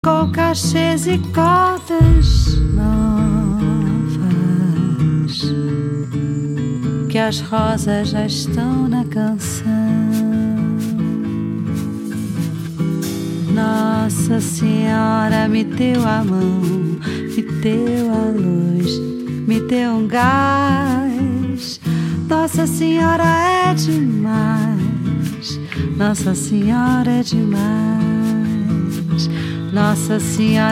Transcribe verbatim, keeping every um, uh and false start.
Com cachês e cordas novas, que as rosas já estão na canção. Nossa Senhora me deu a mão, me deu a luz, me deu um gás. Nossa Senhora é demais, Nossa Senhora é demais. Nossa Senhora